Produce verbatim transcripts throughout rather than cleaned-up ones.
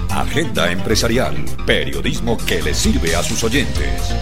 Agenda Empresarial, periodismo que le sirve a sus oyentes.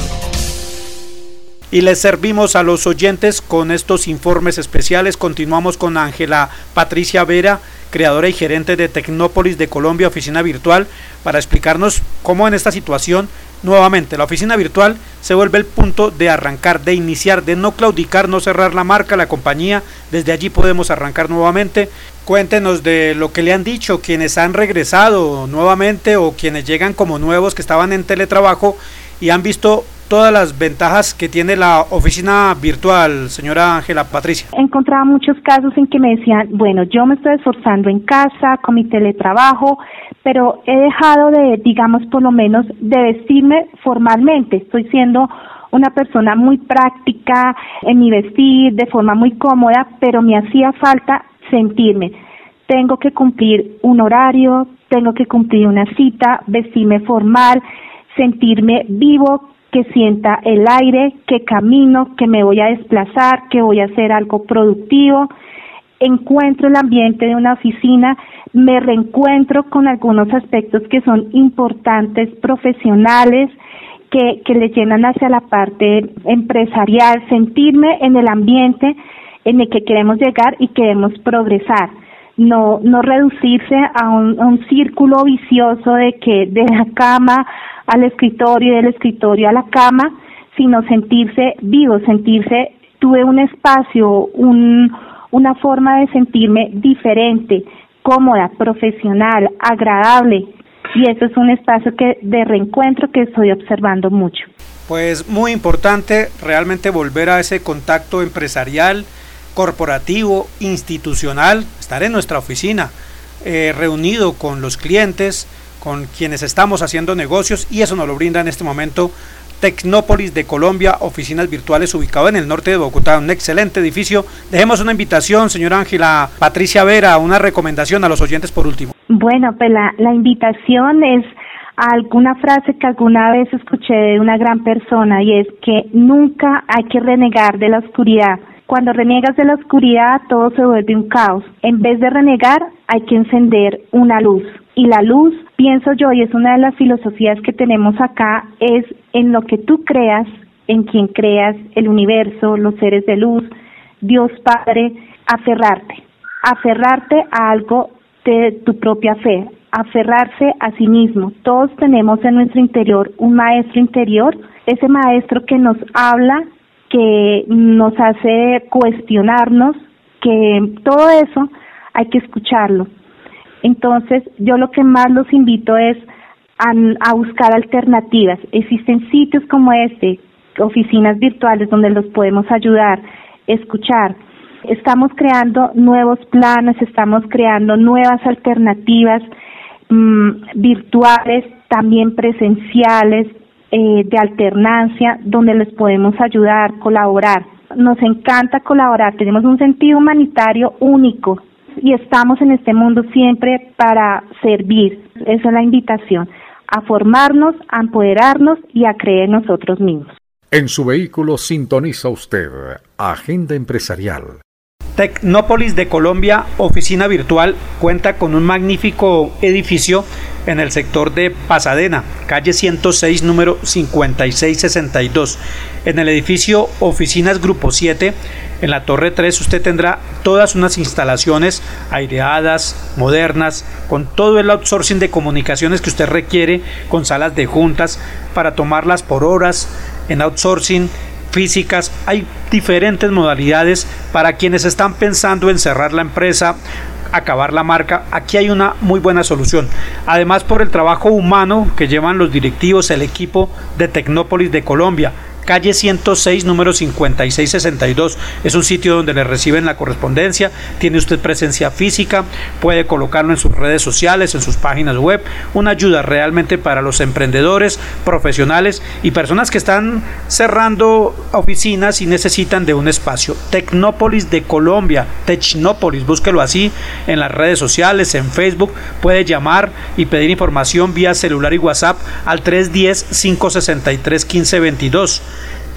Y les servimos a los oyentes con estos informes especiales. Continuamos con Ángela Patricia Vera, creadora y gerente de Tecnópolis de Colombia, oficina virtual, para explicarnos cómo en esta situación nuevamente la oficina virtual se vuelve el punto de arrancar, de iniciar, de no claudicar, no cerrar la marca, la compañía. Desde allí podemos arrancar nuevamente. Cuéntenos de lo que le han dicho quienes han regresado nuevamente o quienes llegan como nuevos que estaban en teletrabajo y han visto todas las ventajas que tiene la oficina virtual, señora Ángela Patricia. He encontrado muchos casos en que me decían, bueno, yo me estoy esforzando en casa con mi teletrabajo, pero he dejado de, digamos, por lo menos de vestirme formalmente. Estoy siendo una persona muy práctica en mi vestir, de forma muy cómoda, pero me hacía falta sentirme. Tengo que cumplir un horario, tengo que cumplir una cita, vestirme formal, sentirme vivo, que sienta el aire, que camino, que me voy a desplazar, que voy a hacer algo productivo. Encuentro el ambiente de una oficina, me reencuentro con algunos aspectos que son importantes, profesionales, que, que le llenan hacia la parte empresarial, sentirme en el ambiente en el que queremos llegar y queremos progresar. No, no reducirse a un, a un círculo vicioso de que de la cama al escritorio y del escritorio a la cama, sino sentirse vivo, sentirse, tuve un espacio, un, una forma de sentirme diferente, cómoda, profesional, agradable, y eso es un espacio que de reencuentro que estoy observando mucho. Pues muy importante realmente volver a ese contacto empresarial, corporativo, institucional, estar en nuestra oficina, eh, reunido con los clientes, con quienes estamos haciendo negocios, y eso nos lo brinda en este momento Tecnópolis de Colombia, oficinas virtuales ubicado en el norte de Bogotá, un excelente edificio. Dejemos una invitación, señora Ángela Patricia Vera, una recomendación a los oyentes por último. Bueno, pues la, la invitación es a alguna frase que alguna vez escuché de una gran persona, y es que nunca hay que renegar de la oscuridad. Cuando reniegas de la oscuridad, todo se vuelve un caos. En vez de renegar, hay que encender una luz. Y la luz, pienso yo, y es una de las filosofías que tenemos acá, es en lo que tú creas, en quien creas, el universo, los seres de luz, Dios Padre, aferrarte. Aferrarte a algo de tu propia fe, aferrarse a sí mismo. Todos tenemos en nuestro interior un maestro interior, ese maestro que nos habla, que nos hace cuestionarnos, que todo eso hay que escucharlo. Entonces, yo lo que más los invito es a, a buscar alternativas. Existen sitios como este, oficinas virtuales donde los podemos ayudar, escuchar. Estamos creando nuevos planes, estamos creando nuevas alternativas mmm, virtuales, también presenciales, Eh, de alternancia, donde les podemos ayudar, colaborar. Nos encanta colaborar, tenemos un sentido humanitario único y estamos en este mundo siempre para servir. Esa es la invitación, a formarnos, a empoderarnos y a creer en nosotros mismos. En su vehículo sintoniza usted Agenda Empresarial. Tecnópolis de Colombia, oficina virtual, cuenta con un magnífico edificio en el sector de Pasadena, calle ciento seis, número cincuenta y seis sesenta y dos. En el edificio Oficinas Grupo siete, en la Torre tres, usted tendrá todas unas instalaciones aireadas, modernas, con todo el outsourcing de comunicaciones que usted requiere, con salas de juntas para tomarlas por horas en outsourcing, físicas. Hay diferentes modalidades para quienes están pensando en cerrar la empresa, acabar la marca. Aquí hay una muy buena solución. Además, por el trabajo humano que llevan los directivos, el equipo de Tecnópolis de Colombia, calle ciento seis, número cincuenta y seis sesenta y dos. Es un sitio donde le reciben la correspondencia, tiene usted presencia física, puede colocarlo en sus redes sociales, en sus páginas web. Una ayuda realmente para los emprendedores, profesionales y personas que están cerrando oficinas y necesitan de un espacio. Tecnópolis de Colombia, Tecnópolis, búsquelo así en las redes sociales, en Facebook. Puede llamar y pedir información vía celular y WhatsApp al tres uno cero, cinco seis tres, uno cinco dos dos.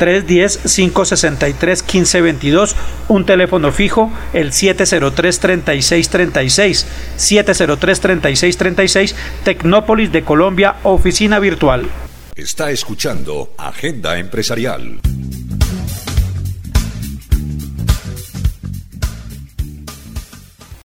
tres uno cero, cinco seis tres, uno cinco dos dos, un teléfono fijo, el siete cero tres, tres seis tres seis, siete cero tres, tres seis tres seis, Tecnópolis de Colombia, oficina virtual. Está escuchando Agenda Empresarial.